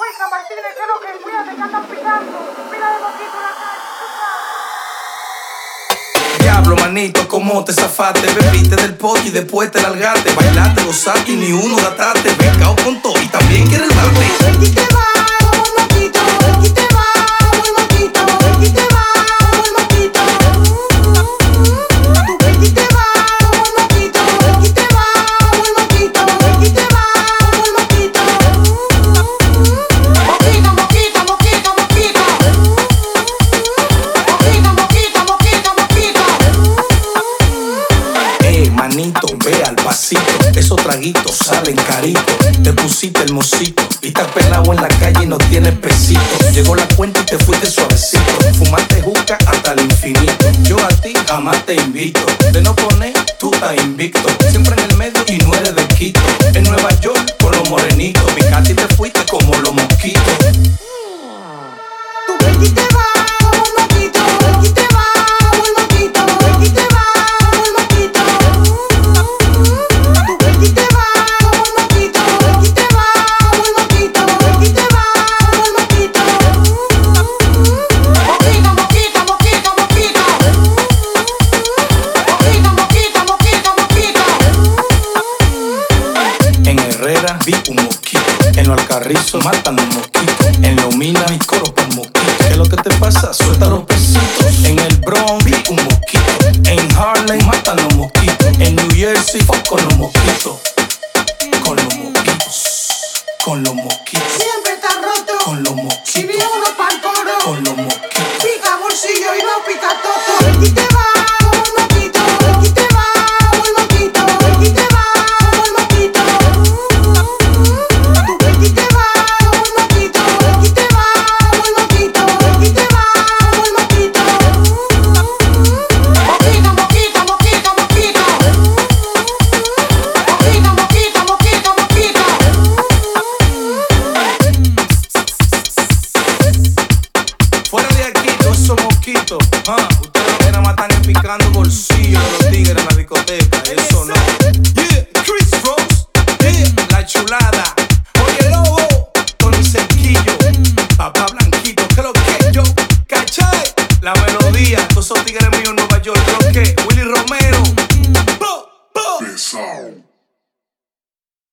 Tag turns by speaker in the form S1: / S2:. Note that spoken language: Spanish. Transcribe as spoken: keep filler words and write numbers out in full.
S1: Cuica Martínez, que es lo que cuídate que andan pisando. Mira de poquito la calle, tú sabes.
S2: Diablo, manito, ¿cómo te zafaste? Bebiste del pote y después te largaste. Bailaste, gozaste y ni uno dataste. Becao con todo y también quiere el bate.
S3: Aquí te va, como el moquito. Aquí te va, como el moquito. Aquí te va, como el moquito. Tu aquí te va, como el moquito. Aquí te va, como el moquito. Aquí te va, como el moquito. Moquito, moquito, moquito, moquito. Moquito, moquito, moquito, moquito.
S2: Eh, manito, ve al pasito. Esos traguitos salen caritos. Te pusiste hermosito y estás pelado en la calle y no tienes pesito. Llegó la cuenta y te fuiste suavecito. Fumaste juca hasta el infinito. Yo a ti jamás te invito. De no poner, tú estás invicto. Siempre en el medio y no eres de Quito. En Nueva York con los morenitos. Picaste y te fuiste como los mosquitos.
S3: Tu aquí te va, como el moquito. Aquí te va, como el moquito. Aquí te va, como el moquito. Tu aquí te va, como el moquito. Aquí te va, como el moquito. Aquí te va, como el moquito. Moquito, moquito, moquito, moquito. Moquito, moquito, moquito, moquito.
S2: En Herrera vi un mosquito. En los Alcarrizos matan un mosquito. En Lomina mi coro por mosquito. ¿Qué es lo que te pasa? Suelta los pesitos. En el Bronx vi un mosquito. En Harlem matan los mosquitos. En New Jersey fuck con los mosquitos. Con los mosquitos. Con los mosquitos.
S3: Siempre está roto.
S2: Con los
S3: Si
S2: mosquitos.
S3: viene uno pa'l coro.
S2: Con los mosquitos.
S3: Pica bolsillo y no pica toto. Aquí te va, como el moquito. Aquí te va, como el moquito. Aquí te va, como el moquito. Tu aquí te va, como el moquito. Aquí te va, como el moquito. Aquí te va, como el moquito. Moquito, moquito, moquito, moquito. Moquito, moquito, moquito, moquito.
S2: Fuera de aquí, todos esos mosquitos. Ah, ustedes lo que nada más están picando bolsillos de los tigres en la discoteca. Y eso no. Yeah, Chris Rose. Yeah.